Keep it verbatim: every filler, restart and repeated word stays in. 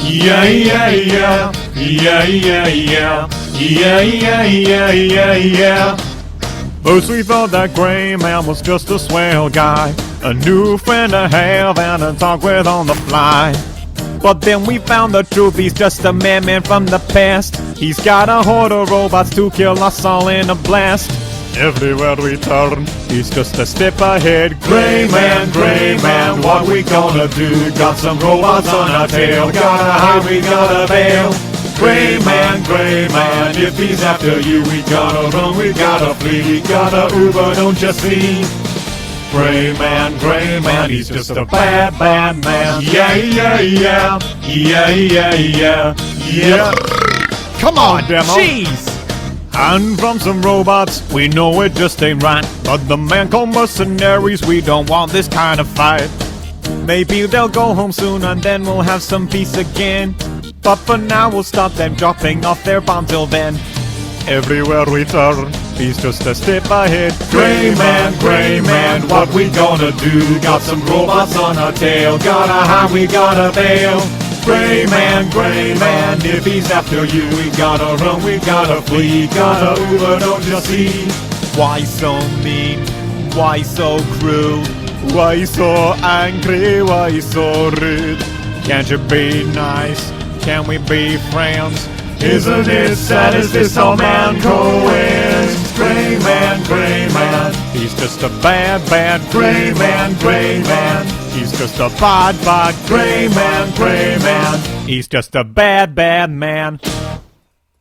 Yeah, yeah, yeah. Yeah, yeah, yeah. Yeah, yeah, yeah, yeah, yeah. First we thought that Gray Man was just a swell guy, a new friend to have and to talk with on the fly. But then we found the truth, he's just a madman from the past. He's got a horde of robots to kill us all in a blast. Everywhere we turn, he's just a step ahead. Gray Man, Gray Man, what we gonna do? Got some robots on our tail, gotta hide, we gotta bail. Gray Man, Gray Man, if he's after you, we gotta run, we gotta flee, we gotta Uber, don't you see? Gray Man, Gray Man, he's just a bad, bad man. Yeah, yeah, yeah, yeah, yeah, yeah, yeah. Come on, Demo. Jeez! And from some robots, we know it just ain't right. But the man called mercenaries, we don't want this kind of fight. Maybe they'll go home soon and then we'll have some peace again. But for now we'll stop them dropping off their bomb till then. Everywhere we turn, he's just a step ahead. Gray Man, Gray Man, what we gonna do? Got some robots on our tail, gotta hide, we gotta bail. Gray Man, Gray Man, if he's after you, we gotta run, we gotta flee, gotta Uber, don't you see? Why so mean? Why so cruel? Why so angry? Why so rude? Can't you be nice? Can we be friends? Isn't it sad as this old man coins? Gray Man, Gray Man, he's just a bad, bad Gray Man, Gray Man. He's just a bad, bad Gray Man, Gray Man. He's just a bad, bad man.